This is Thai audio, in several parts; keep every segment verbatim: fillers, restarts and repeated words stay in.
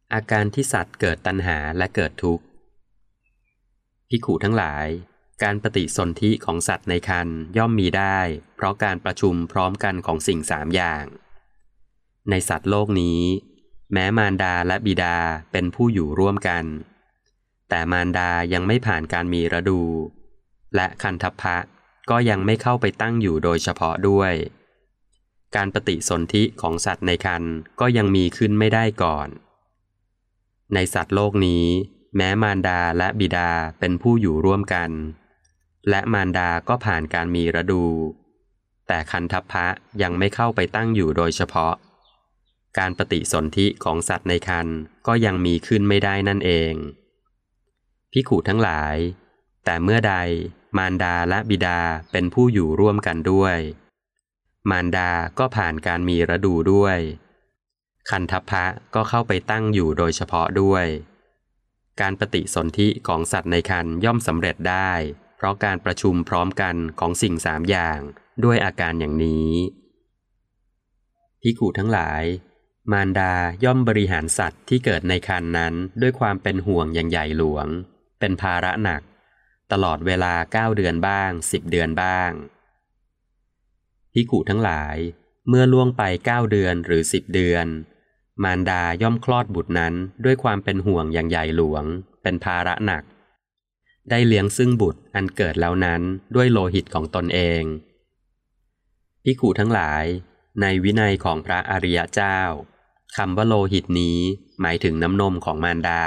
อาการที่สัตว์เกิดตัณหาและเกิดทุกข์ภิกขุทั้งหลายการปฏิสนธิของสัตว์ในครรภ์ย่อมมีได้เพราะการประชุมพร้อมกันของสิ่งสามอย่างในสัตว์โลกนี้แม้มารดาและบิดาเป็นผู้อยู่ร่วมกันแต่มารดายังไม่ผ่านการมีฤดูและคันทัพพะก็ยังไม่เข้าไปตั้งอยู่โดยเฉพาะด้วยการปฏิสนธิของสัตว์ในครรภ์ก็ยังมีขึ้นไม่ได้ก่อนในสัตว์โลกนี้แม้มารดาและบิดาเป็นผู้อยู่ร่วมกันและมารดาก็ผ่านการมีฤดูแต่คันทัพพะยังไม่เข้าไปตั้งอยู่โดยเฉพาะการปฏิสนธิของสัตว์ในครรภ์ก็ยังมีขึ้นไม่ได้นั่นเองภิกขุทั้งหลายแต่เมื่อใดมารดาและบิดาเป็นผู้อยู่ร่วมกันด้วยมารดาก็ผ่านการมีฤดูด้วยคันทัพพะก็เข้าไปตั้งอยู่โดยเฉพาะด้วยการปฏิสนธิของสัตว์ในครรภ์ย่อมสำเร็จได้เพราะการประชุมพร้อมกันของสิ่งสามอย่างด้วยอาการอย่างนี้ภิกขุทั้งหลายมารดาย่อมบริหารสัตว์ที่เกิดในครรภ์นั้นด้วยความเป็นห่วงอย่างใหญ่หลวงเป็นภาระหนักตลอดเวลาเก้าเดือนบ้างสิบเดือนบ้างภิกขุทั้งหลายเมื่อล่วงไปเก้าเดือนหรือสิบเดือนมารดาย่อมคลอดบุตรนั้นด้วยความเป็นห่วงอย่างใหญ่หลวงเป็นภาระหนักได้เลี้ยงซึ่งบุตรอันเกิดแล้วนั้นด้วยโลหิตของตนเองภิกขุทั้งหลายในวินัยของพระอริยเจ้าคำว่าโลหิตนี้หมายถึงน้ำนมของมารดา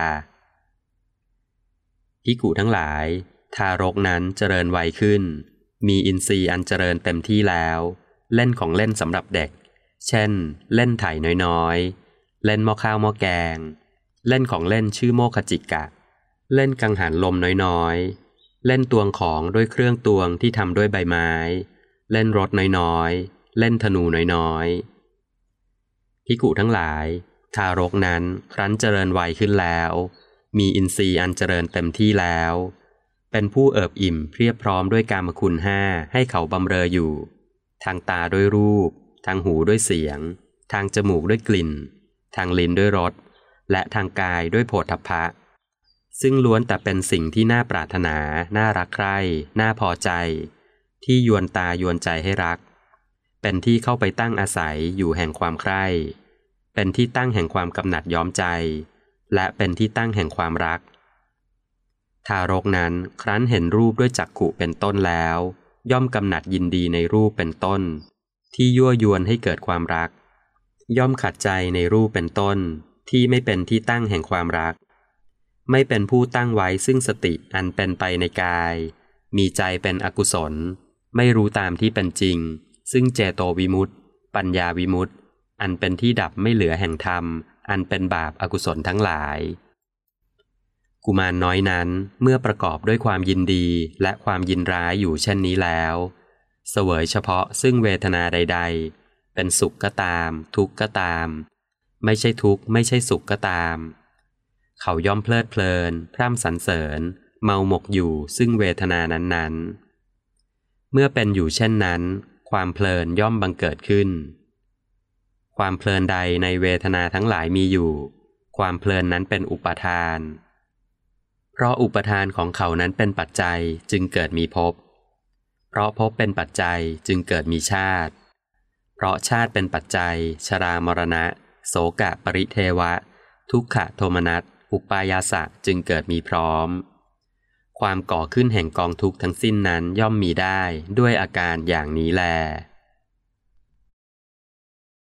ภิกขุทั้งหลายทารกนั้นเจริญวัยขึ้นมีอินทรีย์อันเจริญเต็มที่แล้วเล่นของเล่นสำหรับเด็กเช่นเล่นไถ่น้อยๆเล่นหม้อข้าวหม้อแกงเล่นของเล่นชื่อโมคจิกะเล่นกังหันลมน้อยๆเล่นตวงของด้วยเครื่องตวงที่ทำด้วยใบไม้เล่นรถน้อยๆเล่นธนูน้อยๆภิกขุทั้งหลายทารกนั้นครั้นเจริญวัยขึ้นแล้วมีอินทรีย์อันเจริญเต็มที่แล้วเป็นผู้เอิบอิ่มเพียบพร้อมด้วยกามคุณห้าให้เขาบำเรออยู่ทางตาด้วยรูปทางหูด้วยเสียงทางจมูกด้วยกลิ่นทางลิ้นด้วยรสและทางกายด้วยโผฏฐัพพะซึ่งล้วนแต่เป็นสิ่งที่น่าปรารถนาน่ารักใคร่น่าพอใจที่ยวนตายวนใจให้รักเป็นที่เข้าไปตั้งอาศัยอยู่แห่งความใคร่เป็นที่ตั้งแห่งความกำหนัดย้อมใจและเป็นที่ตั้งแห่งความรักทารกนั้นครั้นเห็นรูปด้วยจักขุเป็นต้นแล้วย่อมกำหนัดยินดีในรูปเป็นต้นที่ยั่วยวนให้เกิดความรักย่อมขัดใจในรูปเป็นต้นที่ไม่เป็นที่ตั้งแห่งความรักไม่เป็นผู้ตั้งไว้ซึ่งสติอันเป็นไปในกายมีใจเป็นอกุศลไม่รู้ตามที่เป็นจริงซึ่งเจโตวิมุตติปัญญาวิมุตติอันเป็นที่ดับไม่เหลือแห่งธรรมอันเป็นบาปอกุศลทั้งหลายกุมารน้อยนั้นเมื่อประกอบด้วยความยินดีและความยินร้ายอยู่เช่นนี้แล้วเสวยเฉพาะซึ่งเวทนาใดๆเป็นสุขก็ตามทุกข์ก็ตามไม่ใช่ทุกข์ไม่ใช่สุขก็ตามเขาย่อมเพลิดเพลินพร่ำสรรเสริญเมาหมกอยู่ซึ่งเวทนานั้นๆเมื่อเป็นอยู่เช่นนั้นความเพลินย่อมบังเกิดขึ้นความเพลินใดในเวทนาทั้งหลายมีอยู่ความเพลินนั้นเป็นอุปาทานเพราะอุปทานของเขานั้นเป็นปัจจัยจึงเกิดมีภพเพราะภพเป็นปัจจัยจึงเกิดมีชาติเพราะชาติเป็นปัจจัยชรามรณะโสกะปริเทวะทุกขโทมนัสอุปายาสะจึงเกิดมีพร้อมความก่อขึ้นแห่งกองทุกข์ทั้งสิ้นนั้นย่อมมีได้ด้วยอาการอย่างนี้แล